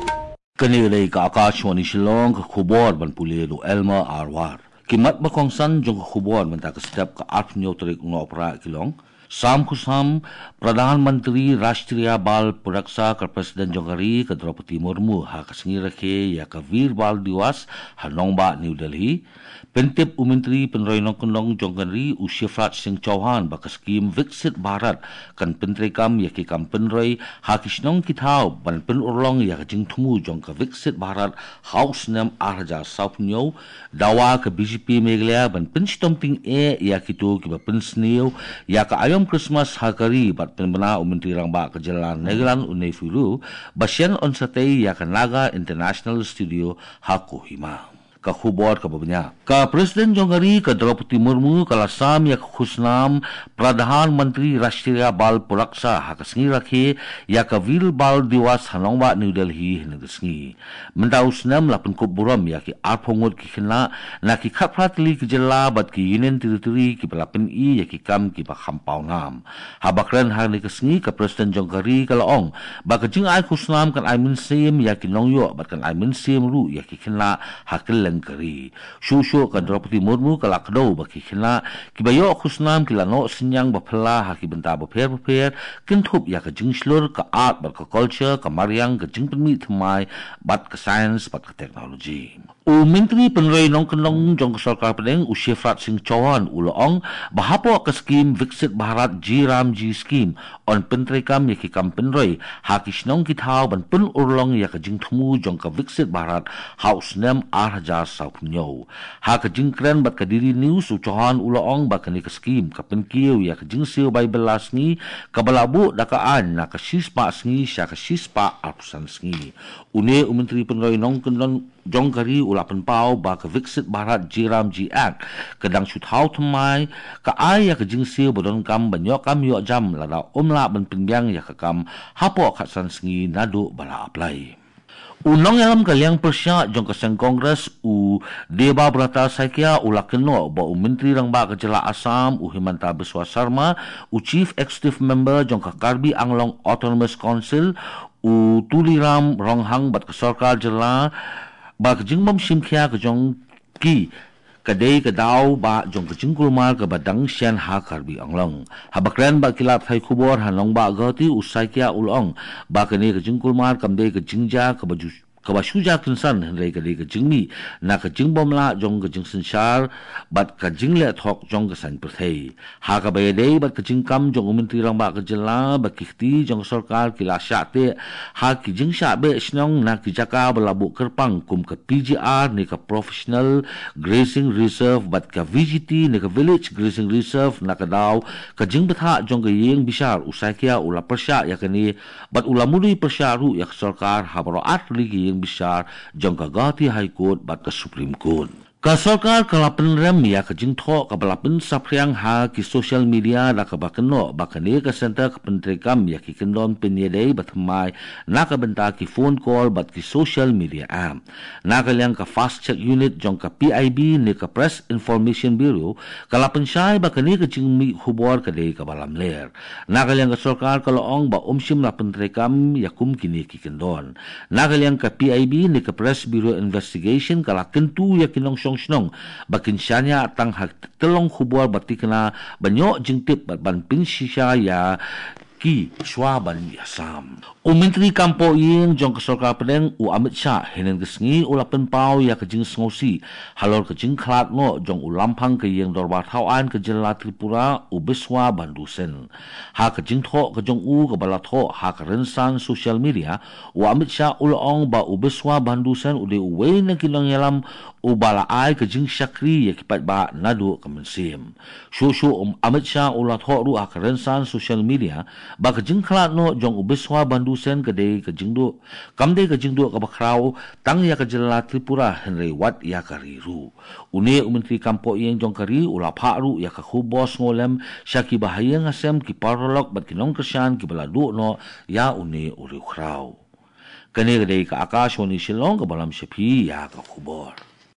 Kanilay ka Akashwani Shillong ka khubor ban pulelo Elma Arwar. Kimat bakong san jong ka khubor man ta ka step ka 8 tarik no opera kilong. Sam kusam Pradhan Mantri Rashtriya Bal Puraksa ka Presiden Jongari ka Draupadi Murmu ha kasingi rakhe ya ka Veer Bal Diwas Hanong Ba New Delhi. Pentip Umintri Penroy Nongkonong Jongari u Shifrat Singh Chauhan ba ka skim Viksit Bharat kan Pentri Kam ya ki Kam Penroy ha kisnong kithaw ban pen urlong ya ka jingthumu jong ka Viksit Bharat House Nam Arja South Nyo dawa ka BJP Meghalaya ban penstom ting ya kitu ki ba pensniu ya ka ayom Christmas hakari bat penbana Umintri rang ba ka jalan Nagaland unai fulu basyan on satay ya ka Naga International Studio ha Kohima ka khubor ka babanya ka Presiden Jongari ka Draupadi Murmu kalasam ya khusnam Pradhan Mantri Rashtriya Bal Puraksa ha kasingi rakhe ya ka Veer Bal Diwas Hanong Ba New Delhi hinagasngi mendausnam lapan kuburam ya ki arphongot ki khna na ki khapratli ki jela bat ki Union Territory ki pelapen ya ki kam ki ba khampau nam habakran ha ni kasngi ka Presiden Jongari ka laong ba ka jing ai khusnam kan ai min sim ya ki nongyo bat kan ai min sim ru ya ki khna hakil kari shushu ka Draupadi Murmu kala kdo baki khina kibayo khusnam kila no sinyang baphala ha ki benta bapher kinthup ya ka jingslur ka art bar ka culture ka mariang ka jingpmi thmai bat ka science bat ka technology u Menteri Penroy Nongkonong jong sarkar pedeng u Shifrat Singh Chauhan uloong bahapo ka skim Viksit Bharat G scheme on Pentri Kam ya ki Kam Penroy ha kisnong kithaw ban pun urlong ya ka jingthmu jong ka Viksit Bharat House Nam Arja South Nyo ha ka jingkren bat ka diri news u Chauhan uloong ba ka ni ka skim ka penkiu ya ka jingsiu bai belasngi ka balabu dakaan na ka sispa sngi sya ka sispa arpusan sngi une u Menteri Penroy Nongkonong Jongkari ulapan pau ba ka Viksit Bharat G Act kadang suthaw thmai ka ay ya ka jingsiu bodon kam banyo kam yo jam lada umla ban pinbyang ya ka kam hapo khatsan sngi nadu bala apply unong yalam kaliang persya jong kasang Kongres u Deba Brata Saikia ulakeno ba u Menteri rang ba ka jela Assam u Himanta Biswa Sarma u Chief Executive Member jong ka Karbi Anglong Autonomous Council u Tuliram Ronghang bat ka sarkar jela ba ka jingbam simkhya ka jong ki kadai ka daw ba jong ka jingkulmar ka badang sian ha Karbi Anglong habakran ba kilap thai khubor hanong ba gati usai kya ulong ba ka ne ka jingkulmar kamdei ka jingja ka baju ka basuja kunsan hendai ka de ka jingmi na ka jingbom la jong ka jingsinsar bat ka jingle thok jong ka san prthei ha ka bay dei bat ka jingkam jong Menteri rang ba ka jela ba kihti jong sarkar kila syate ha ki jingsha be snong na ki jaka balabu kerpang kum ka PGR ni ka Professional Grazing Reserve bat ka VGT ni ka Village Grazing Reserve na ka daw ka jingbetha jong ka yeng bisar usai kya ula persya ya kani bat ula mudi persya ru ya sarkar ha baro atli yang besar jong ka Gauhati High Court bat ka Supreme Court ka sarkar kalapan rem ya ka jingtho ka balapan sapriang ha ki social media da ka bakeno bakane ka center ka Pentri Kam ya ki kendon penyedai batmai na ka benta ki phone call bat ki social media app na ka liang ka fast check unit jong ka PIB ni ka Press Information Bureau kalapan syai bakane ka jingmi hubor ka dei ka balam ler na ka liang ka sarkar ka loong ba umsim la Pentri Kam ya kum kini ki kendon na ka liang ka PIB ni ka Press Bureau Investigation kala kentu ya kinong snong bakin syanya tang hak telong khubor batikna banyo jingtip ban pinsisya ya ki swaban yasam u Menteri Kampo ying jong ka sarkar pedeng u Amit Shah henen kesngi ulapan pau ya ka jing sngosi halor ka jing khlat ngo jong u lampang ka yeng dorbar thawan ka jela Tripura u Biswa Bandusen ha ka jing tho ka jong u ka bala tho ha ka rensan social media u Amit Shah ulong ba u Biswa Bandusen u de we na kinong yalam u bala ai ka jing syakri ya kipat ba nadu ka mensim shushu Amit Shah ulat tho ru ha ka rensan social media ba ka jing khlat no jong u Biswa Bandusen ka de ka jingdo kamde ka jingdo ka bakrau tang ya ka jela Tripura Henry Wat ya ka riru une u Menteri Kampo yeng jong kari ula pharu ya ka khubos ngolem syaki bahayang asem ki parolok bat kinong kesyan ki baladu no ya une uri khrau kane ka de ka Akashwani Shillong ka balam syapi ya ka khubor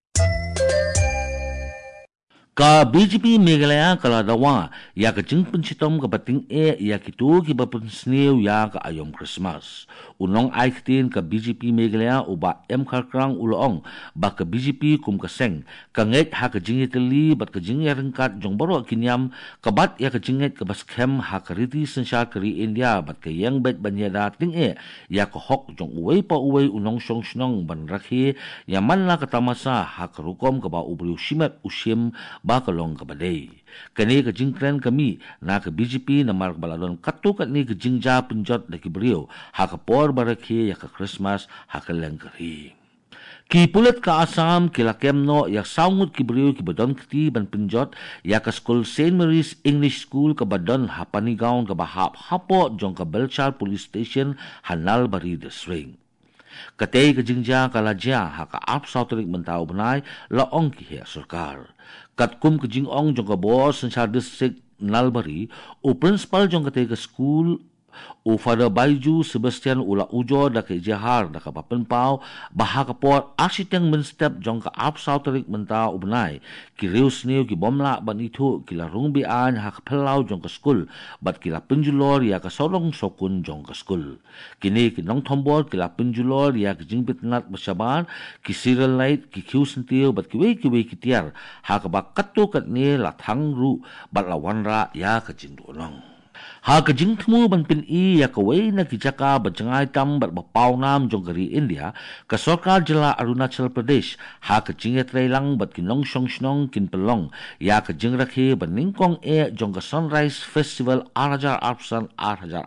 ka BJP Meghalaya kala dawa ya ka jing pensitom ka bating ya kitu ki bapun snew ya ka ayom Christmas unong aiktin ka BJP megalaya uba M Kharkrang uloong ba ka BJP kum ka seng kanget ha ka jingitali bat ka jingyaringkat jong baro kinyam kabat ya ka jinget ka baskem ha ka riti sensya kari India bat ka yang bet banyada ting ya ka hok jong uway pa uway unong syong snong ban rakhi ya man la ka tamasa ha ka rukom ka ba ubriu shimat usim ba ka long ka badai kani ka jingkren kami na ka BJP na mark baladon katukat ni ka jingja penjot da ki beriu ha ka por barakhi ya ka Christmas ha ka lengkari ki pulit ka Assam kila kemno ya saungut ki beriu ki badon kti ban penjot ya ka school St. Mary's English School ka badon ha panigaon ka bahap hapo jong ka Belchar Police Station Hanal Bari District katay ka jingja kalajya ha ka ap sauterik mentau benai laong ki he sarkar katkum ka jingong jong ka boss sensar district Nalbari o principal jong katay ka school o Father Baiju Sebastian ula ujo da ka jahar da ka papenpau baha ka por arsiteng menstep jong ka ap sauterik mentau benai ki reus neu ki bomla ban itu ki la rungbi an ha ka pelau jong ka school bat ki la penjulor ya ka solong sokun jong ka school kini ki nong thombor ki la penjulor ya ki jingbit nat basaban ki serial light ki khiu sentiu bat ki we ki tiar ha ka ba katu kat ne la thang ru bat la wanra ya ka jingdonong ha ka jingthmu ban pin ya ka we na ki jaka ba jangai tam bat ba pau nam jong kari India ka sarkar jila Arunachal Pradesh ha ka jinget lang bat ki nong shong snong kin pelong ya ka jingrakhe ban ningkong jong ka Sunrise Festival 8,000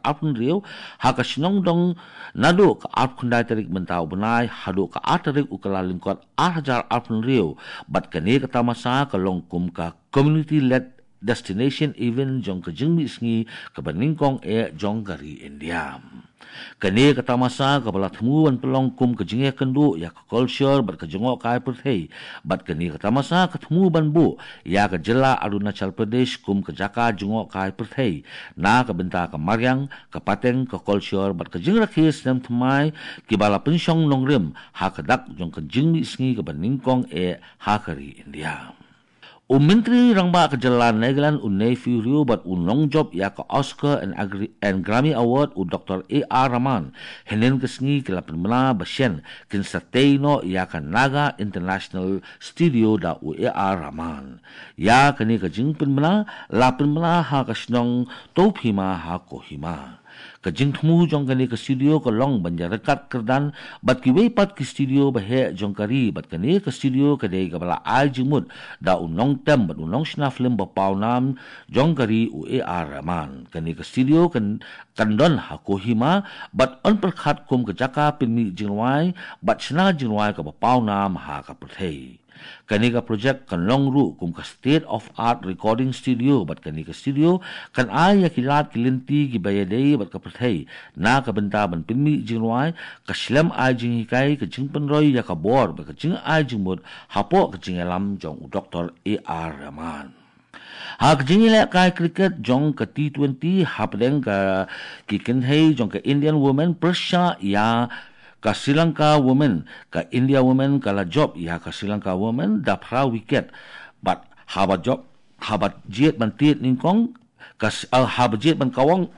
riu ha ka snong dong nadu ka ap khundai tarik mentau benai hadu ka atarik ukala lingkot 8,000 riu bat ka ne ka tamasa ka longkum ka community led destination event jong ka jingmi sngi ka baningkong jong kari India kani ka tamasa ka bala thmuan pelong kum ka jinge kendu ya ka culture bat ka jongo kai perthei bat kani ka tamasa ka thmu ban bu ya ka jila Arunachal Pradesh kum ka jaka jongo kai perthei na ka benta ka maryang ka pateng ka culture bat ka jingra khis nam thmai ki bala pensyong nongrim ha ka dak jong ka jingmi sngi ka baningkong ha kari India Menteri Rangba ke Jalan Neglan Nephew Rio bat unong job ya ke Oscar and Grammy Award Dr. A.R. Rahman henen kesngi ke lapan mela basyen kin sateno ya ke Naga International Studio da A.R. Rahman ya kini ke jingpen mela lapan mela ha ke snong topima ha kohima ka jingthmu jong kani ka studio ka long banjarakat kerdan bat ki wepat ki studio bahe jong kari bat kani ka studio ka dei ka bala ai jimut da unong tem bat unong sna film ba pau nam jong kari A.R. Rahman kani ka studio kan kandon ha kohima bat on perkhat kum ka jaka pinmi jingwai bat sna jingwai ka ba pau nam ha ka perthei kani ka project kan longru kum ka state of art recording studio bat kani ka studio kan ay kilat kilinti ki bayadei bat ka perthei na ka benta ban pinmi jingwai ka slam ay jing hikai ka jingpen roy ya ka bor ba ka jing ay jingmut hapo ka jingalam jong Dr. A.R. Rahman ha ka jingile kai cricket jong ka T20 hapdeng ka kikenhei jong ka Indian women Prasha ya ka Sri Lanka women ka India women kala job ya ka Sri Lanka women da pra wicket but habat job habat jet ban tiet ningkong ka habat jet ban kawang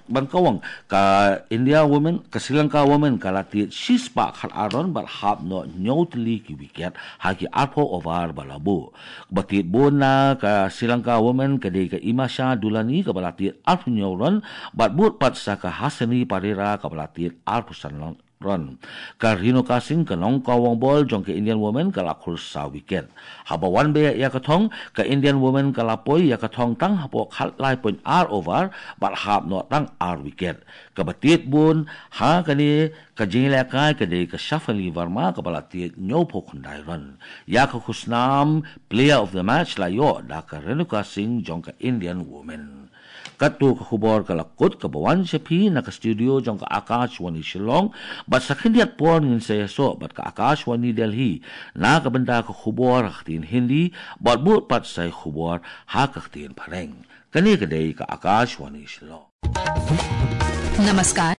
ka India women ka Sri Lanka women kala tiet shispa khat aron but hab no nyotli ki wicket ha ki arpo over balabu batit bona ka Sri Lanka women ka de ka Imasha Dulani ka balatiet arpo nyoron but but pat sa ka Hasani Parera ka balatiet arpo sanlong run ka Rino Kasing ka nong kawang ball jong ka Indian woman ka lakur sa wicket habawan be ya ka thong ka Indian woman ka lapoy ya ka thong tang hapo khat lai point r over but hab no tang r wicket ka batit bun ha kani ka jingla kai ka de ka Shafali Verma ka balatiet nyo po khundai run ya ka khusnam player of the match la yo da ka Rino Kasing jong ka Indian woman katu ka khubor ka lakot ka bawan siya pi na ka studio jong ka Akashwani Shillong bat sa kindiat por ngin sa yaso bat ka Akashwani Delhi na ka benda ka khubor kaktin Hindi bat but pat sa khubor ha kaktin pareng kani ka day ka Akashwani Shillong. नमस्कार